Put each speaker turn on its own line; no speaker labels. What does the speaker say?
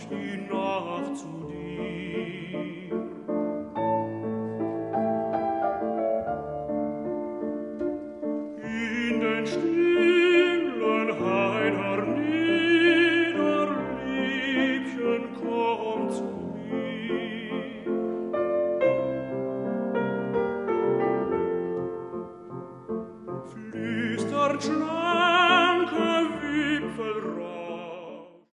hinab zu dir. In den stillen Heiner nieder, Liebchen, komm zu mir. Flüsternd schlanke Wipfel